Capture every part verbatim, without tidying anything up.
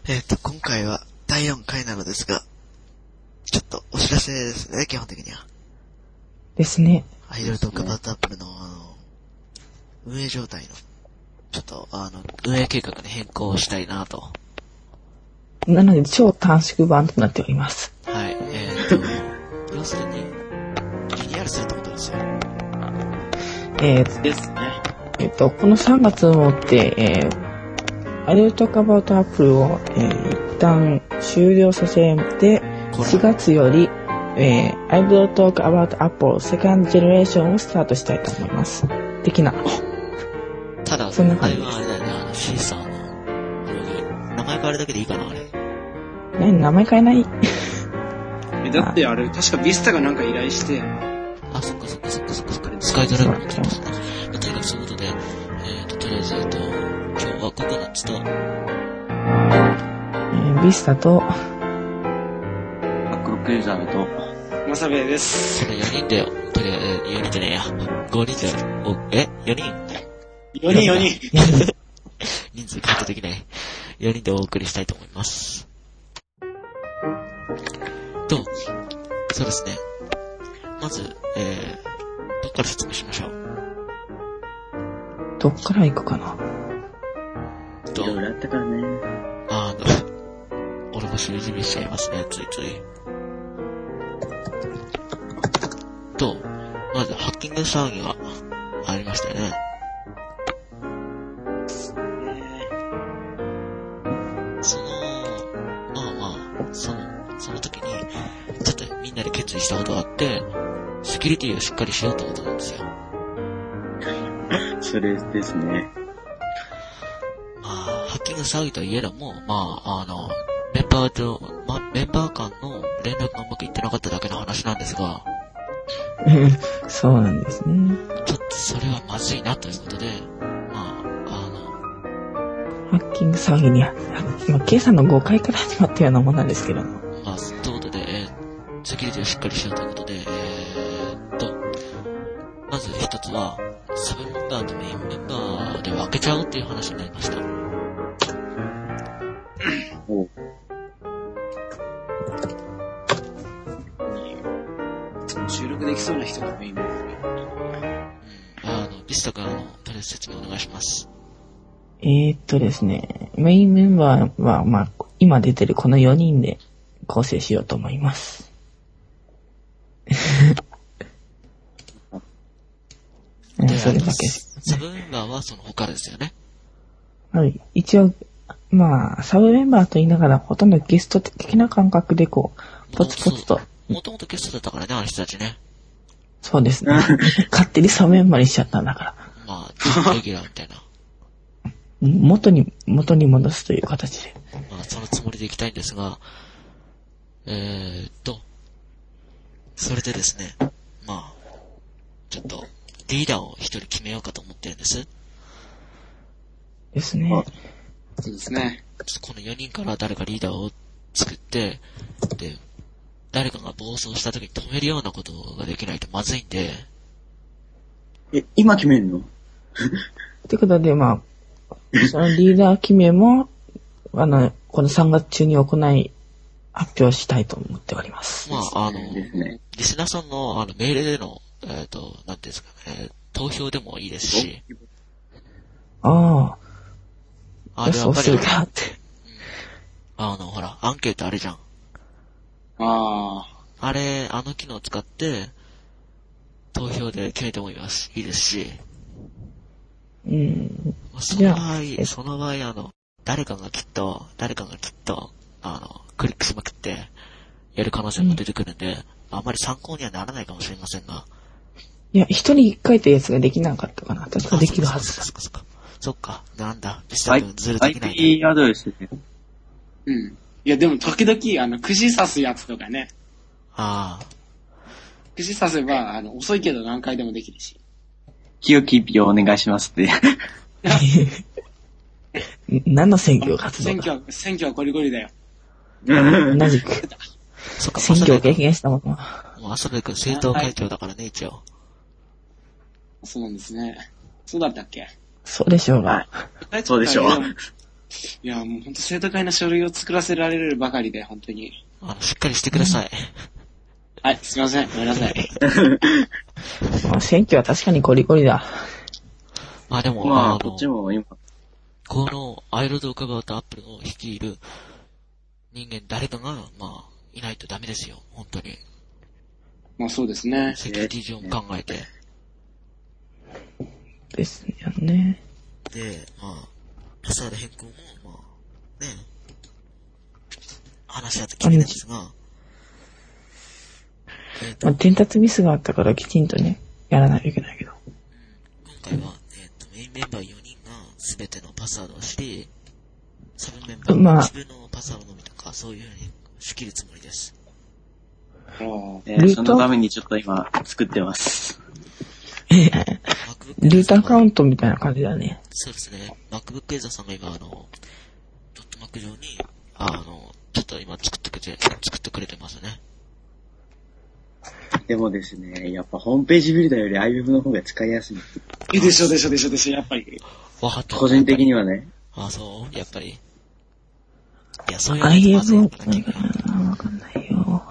えっと、今回はだいよんかいなのですが、ちょっとお知らせですね、基本的には。 ですね。 アイドルトークアバウトアップルの、あの、運営状態の、ちょっと、あの、運営計画に変更したいなと。 なので、超短縮版となっております。 はい、えっと、要するに、リニューアルするってことですよ。 えー、 ですね。 えっと、このさんがつをもって、えー、アイドルトークアバウトアップルを、えー、一旦終了させて、しがつより、えー、アイドルトークアバウトアップルセカンドジェネレーションをスタートしたいと思います。的な。 ただ、 そんな感じです。 あれはあれだよね、あの、シーサーの、名前変わるだけでいいかな、あれ。 何、名前変えないえ、だってあれ、確かビスタがなんか依頼して、 あ、そっかそっかそっかそっかそっか。スカイドライブになってますね。とにかくそういうことで、えーと、とりあえず、えっと、今日はココナッツと、 えー、ビスタと、 バックロックユーザーと、 マサベです。 このよにんで、とりあえず、よにんじゃねえや。ごにんで、お、え ?よ 人よにんよにん。 人数カウントできない。よにんでお送りしたいと思います。と、そうですね。まず、えー、どっから説明しましょう。 どっから行くかな。 と、 いろいろあったからね。 あの、俺もしみじみしちゃいますね、ついつい。と、まず、ハッキング騒ぎがありましたよね。その、まあまあ、その、その時に、ちょっとみんなで決意したことがあって、セキュリティをしっかりしようと思ったんですよ。 それですね。 まあ、ハッキング騒ぎといえども、まあ、あの、メンバーと、ま、メンバー間の連絡がうまくいってなかっただけの話なんですが、 そうなんですね。 ちょっとそれはまずいなということで、まあ、あハッキング騒ぎには、今、今朝のごかいから始まったようなものなんですけども。 の、まあ、ということで、えー、セキュリティをしっかりしようということで、えーっと、まず一つは、サブメンバーとメインメンバーで分けちゃおうっていう話になりました。 お収録できそうな人がメインで。 うん、あの、ビスタ君、あの、とりあえず説明お願いします。 えーっとですね、メインメンバーは、まあ、今出てるこのよにんで構成しようと思います。 で、 それだけ。 サブメンバーはその他ですよね。 はい。一応、まあ、サブメンバーと言いながら、ほとんどゲスト的な感覚でこう、ポツポツと。 もともとゲストだったからね、あの人たちね。 そうですね。勝手にサブメンバーにしちゃったんだから。 まあ、レギュラーみたいな。 元に、元に戻すという形で。 まあ、そのつもりでいきたいんですが、えーっと、それでですね、まあ、ちょっと、リーダーを一人決めようかと思ってるんです。 ですね。 そうですね。 このよにんから誰かリーダーを作って、で、誰かが暴走した時に止めるようなことができないとまずいんで。 え、今決めんの？ ってことで、まあ、そのリーダー決めも、あの、このさんがつ中に行い、発表したいと思っております。 まあ、あの、 ですね。 リスナーさんの、あの、命令での、えっと、なんていうんですかね、投票でもいいですし。 ああ。 あれはやっぱり、 そうするかって。 あの、ほら、アンケートあるじゃん。 ああれ、あの機能を使って、投票で決めてもいいます。いいですし。 うん。 その場合、その場合、あの、誰かがきっと、誰かがきっと、あの、クリックしまくって、やる可能性も出てくるんで、うん、あんまり参考にはならないかもしれませんが。 いや、一人一回というやつができなかったかな。確かできるはずだ。 そっかそっか。そっか。なんだ。ビスタ君ずるできない、ね。 アイピー アドレスで。 うん。いや、でも時々、あの、くじ刺すやつとかね。 ああ。 くじ刺せば、あの、遅いけど何回でもできるし。 清き一票お願いしますって。 何の選挙活動選挙、選挙はゴリゴリだよ。 同じく。 そっか、 選挙を経験したもの。 もう、浅部君政党会長だからね、一応。 そうなんですね。そうだったっけ？ そうでしょうが。 そうでしょう。 いや、もう本当生徒会の書類を作らせられるばかりで、本当に。 あの、しっかりしてください。 はい、すいません。ごめんなさい。 まあ選挙は確かにゴリゴリだ。 まあでも、 まあ、 あの、 こっちも今、 この、アイロドカバーとアップルを率いる人間誰かが、まあ、いないとダメですよ。本当に。 まあそうですね。 セキュリティ上も考えて。 ですよね。 で、まあ、パスワード変更も、まあ、ね、話し合って決めるんですが、えっと、 まあ、伝達ミスがあったからきちんとね、やらないといけないけど。 今回は、えっと、メインメンバーよにんが全てのパスワードを知り、サブメンバーまあは自分のパスワードのみとか、そういうふうに仕切るつもりです。 ああ。 えーそのためにちょっと今、作ってます。 MacBook ルートアカウントみたいな感じだね。 そうですね。MacBook ユーザーさんが今、あの、ドットマック上に、ああの、ちょっと今作ってくれて、作ってくれてますね。 でもですね、やっぱホームページビルダーより アイウェブ の方が使いやすい。 え、でしょでしょでしょでしょ、やっぱり。 わかった。 個人的にはね。 あ、そうやっぱり。いや、そういうのまずいアイエムのわかんないよ。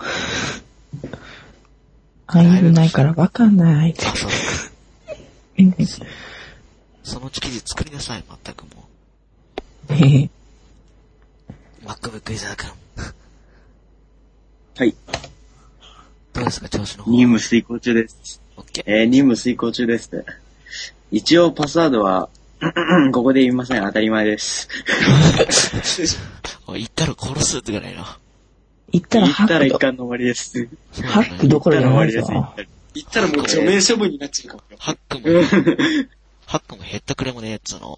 アイエム ないからわかんないって。 あ、そう。 うんそのうち記事作りなさい、全くもへへう。MacBook ユーザー君。 はい。 どうですか、調子の方。 任務遂行中です。 OK。 えー、任務遂行中です。一応パスワードは、ここで言いません。当たり前です。 おい言ったら殺すってぐらいな。 言ったら言ったらハック一貫の終わりです。 そうハックどころじゃないぞ。 言ったらもう除名処分になっちゃうかもよ。 ハックも、ハックも減ったくれもねえやつの。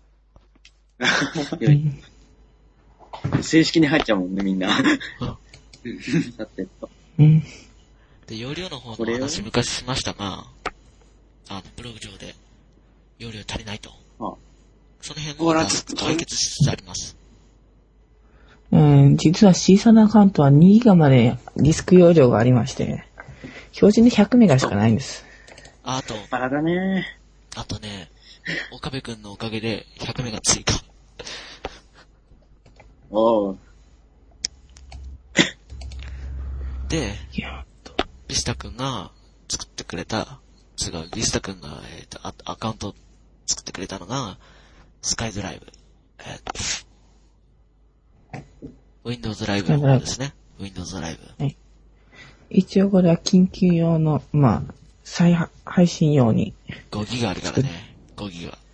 うん正式に入っちゃうもんね、みんな。さてと。 うん。 で、容量の方これをの話昔しましたが、あの、ブログ上で、容量足りないと。 あその辺ほらもちょっと解決しつつあります。 うん、実は C サナアカウントはにギガまでディスク容量がありまして、標準でひゃくメガしかないんです。 ああと、 バラだね。 あとね、岡部くんのおかげでひゃくメガ追加。 おう。 で、 いや、 リスタくんが作ってくれた、違う、リスタくんが、えっ、と、アアカウントを作ってくれたのが、スカイドライブ。えっ、と、Windows ライブの方ですね。Windows ライブ。 一応これは緊急用の、まあ、再配信用に。 ごギガあるからね。ごギガ。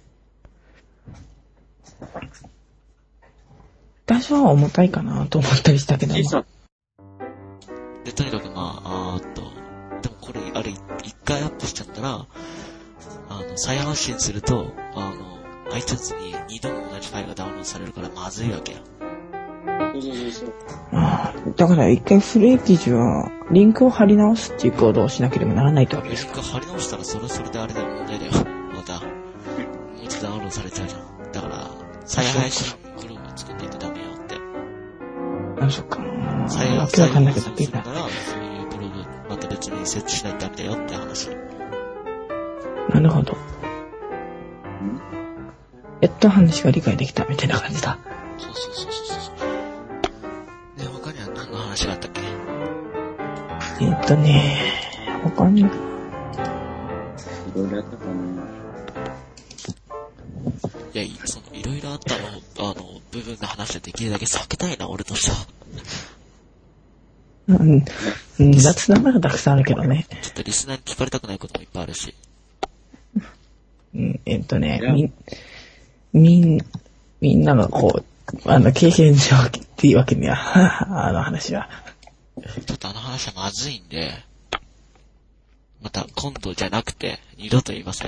多少は重たいかなと思ったりしたけども。 小さで、とにかくまあ、あーっと、でもこれ、あれ、一回アップしちゃったら、あの、再発信すると、あの、iTunes に二度も同じファイルがダウンロードされるからまずいわけよ。 そうそうそうそう。 ああだから一回古い記事は、リンクを貼り直すっていう行動をしなければならないってわけですか。 リンク貼り直したらそれはそれであれだよ、問題だよ。また、もう一度ダウンロードされちゃうじゃん。だから、再配信ブログを作っていってダメよって。 あ、そっか。 再わけわかんなくな再っていた。 配信するなら、そういうブログ、また別に設置しないとダメだよって話。 なるほど。やっと話が理解できたみたいな感じだ。 そうそうそうそうそう。で、他には何の話があったっけ？ えっとね、他に、 いろいろやったかな。 いや、いその、いろいろあったの、あの、部分の話はできるだけ避けたいな、俺としては。 うん、うん雑談ならたくさんあるけどね。 ちょっとリスナーに聞かれたくないこともいっぱいあるし。 うん、えっとねいや、 みん、みん、みんながこう、あの、経験上っていうわけには、あの話は。 ちょっとあの話はまずいんで、また今度じゃなくて、二度と言いません。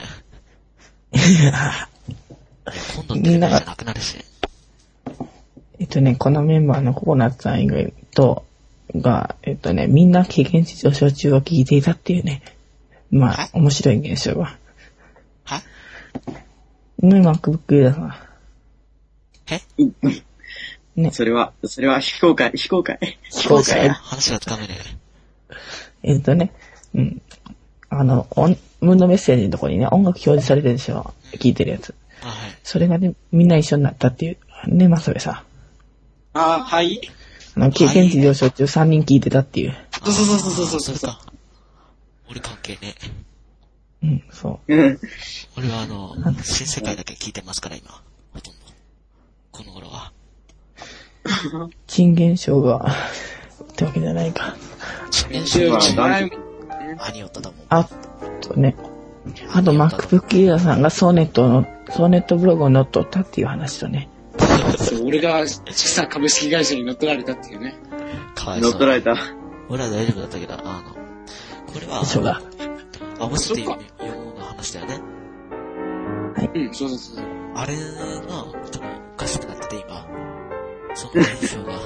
今度って言うのじゃなくなるし。 えっとね、このメンバーのココナッツさん以外と、が、えっとね、みんな経験値上昇中を聞いていたっていうね、まあ、面白い現象が。 はね、MacBook ユーザーさん。 えね、 それは、それは非公開、非公開。 非公開。 話がつかめねえっとね、うん。あの、音ムードメッセージのところにね、音楽表示されてるでしょ。聞いてるやつ。 え。あ、はい。 それがね、みんな一緒になったっていうね、まさべさん。 あ、はい。 あの、経験値上昇中さんにん聞いてたっていう。 そうそうそうそうそうそう。 それか。俺関係ね。 うん、そう。 俺はあの、新世界だけ聞いてますから、今。ほとんど。この頃は。 珍現象が、ってわけじゃないか。 珍現象は、 アニオタだもん。 あとね、あと MacBook ユーザーさんがソーネットの、ソーネットブログを乗っ取ったっていう話とね。 そう、俺が小さな株式会社に乗っ取られたっていうね。 かわいそう。 乗っ取られた。 俺は大丈夫だったけど、あの、これは、 そうだ。 合わせて読むの話だよね。 はい。 うん、そうそうそう。 あれが、ちょっとおかしくなってて今。その印象が。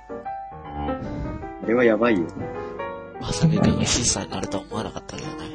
あれはやばいよ。 まさかがシーサーになるとは思わなかったけどね。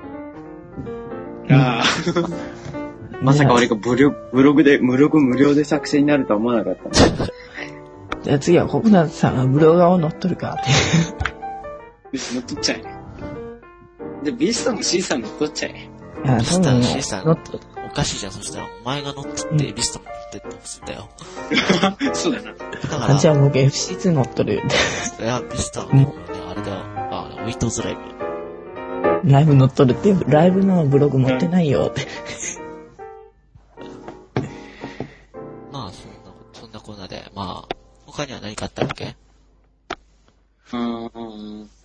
ああ。 まさか俺がブロブログで、ブログ無料で作成になるとは思わなかった。 じゃあ次はココナッツさんがブロガーを乗っ取るかって。 よし、乗っ取っちゃえ。で、ビスタの C さん乗っ取っちゃえ。 いや、 ビスタの多分も C さん、 う乗っ取おかしいじゃん。そしたらお前が乗ってビスタも乗ってってほしいんだよ。 そうだな。 だから、 あ、じゃあ僕 エフシーツー 乗っ取る。 いや、ビスタはもうね、あれだよ。あ、ウィンドウズライブ。 ライブ乗っ取るっていう、ライブのブログ持ってないよって。 まあ、そんな、そんなコーナーで、まあ、他には何かあったっけ？ うーん。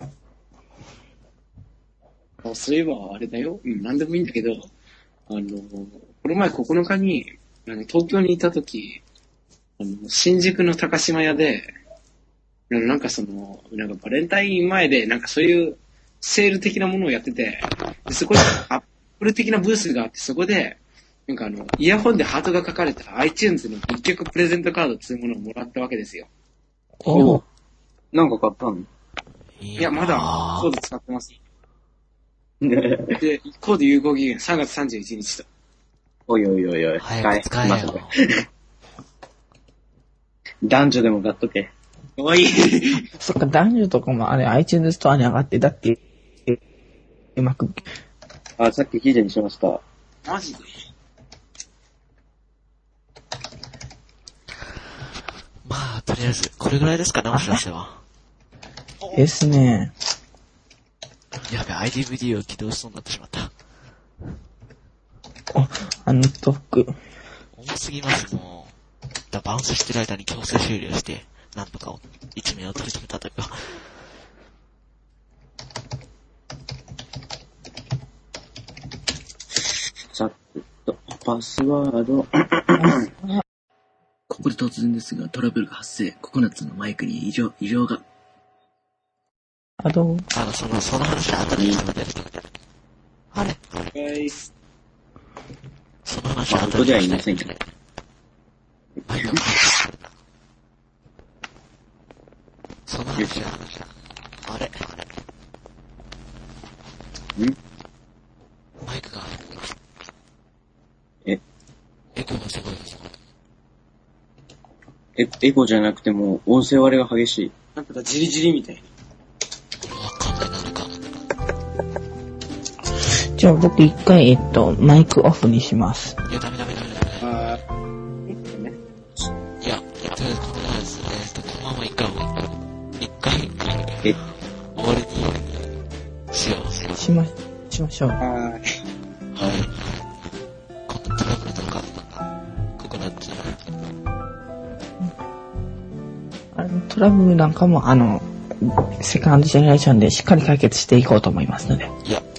そういえば、あれだよ。うん、なんでもいいんだけど、あの、この前ここのかに、あの東京にいたとき、あの、新宿の高島屋で、なんかその、なんかバレンタイン前で、なんかそういうセール的なものをやってて、でそこでアップル的なブースがあって、そこで、なんかあの、イヤホンでハートが書かれた iTunes の一曲プレゼントカードっていうものをもらったわけですよ。 おう。 なんか買ったの？ いいや、まだコード使ってます。で、コード有効期限さんがつさんじゅういちにちと。 おいおいおいおい。 早く使えよ。 男女でも買っとけ。 おい。 そっか、男女とかもあれ iTunes ストアに上がってたって、うまく。 あ、さっき記事にしました。 マジで？ まあ、とりあえず、これぐらいですかね、もしかしては。 ですね。 やべ、アイディーブイディー を起動しそうになってしまった。 あ、あのトーク。 重すぎます、もう。だバウンスしてる間に強制終了して、なんとか一面を取り留めたというか。 さっと、パスワード。 ここで突然ですが、トラブルが発生。ココナッツのマイクに異常、異常が。 あ、どう？ あの、その、その話は後でいつまでやるあれはい。 その話は後で。 ここではいませんけど。 マイクがその話は、あれあれんマイクが、 えエコーがすごいです。 え、エコじゃなくても、音声割れが激しい。 なんかジリジリみたいな。 これわかんないなのか。 じゃあ僕一回、えっと、マイクオフにします。 いや、ダメダメダメダメダメ。 あいや、えっと、このやつ、えっと、このまま一回、一回、一回、 え終わりにしよう。 しま、しましょう。 ーはい。 はい。このトラブルとか、ココナッツ。 あの、トラブルなんかも、あの、セカンドジェネレーションでしっかり解決していこうと思いますので。 いや、